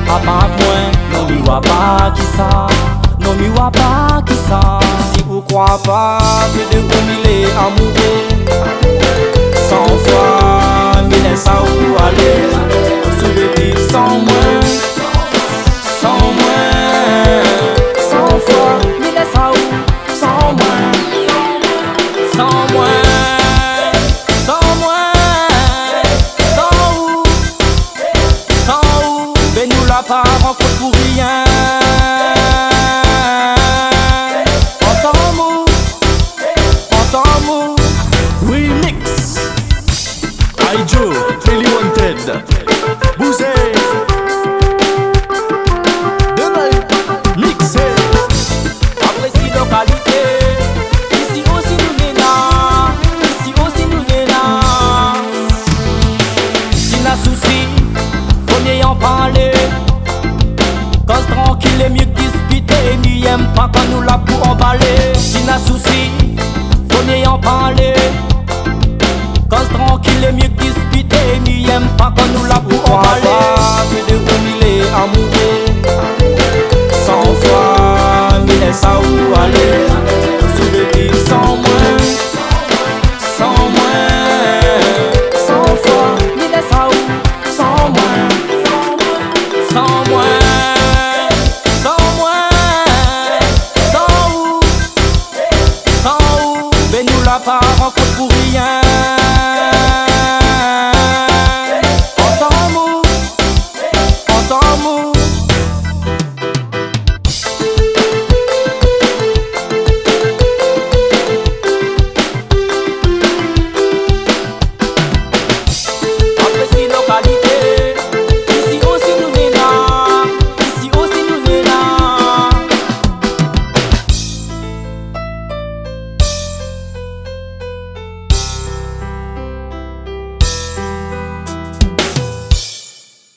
à part moi, non mi wa pas qui ça, non mi wa pas qui ça. Si vous croyez pas que de vous mille amoureux, sans foi, mi laisse à où aller, sous le vide sans moi, sans moi, sans foi, mi laisse à où, sans moi, sans moi. Pas rencontre pour rien. Ensemble, Remix Ijo, Really Wanted Bouzé Demain Mixé apprécie localité. Ici aussi nous n'est là. Ici aussi nous n'est là. Si n'a souci, faut n'y en parler. Cause tranquille est mieux que discuter. N'y aime pas quand nous là pour emballer. Si n'a souci, faut n'y en parler. Cause tranquille est mieux que discuter. N'y aime pas quand nous là pour emballer.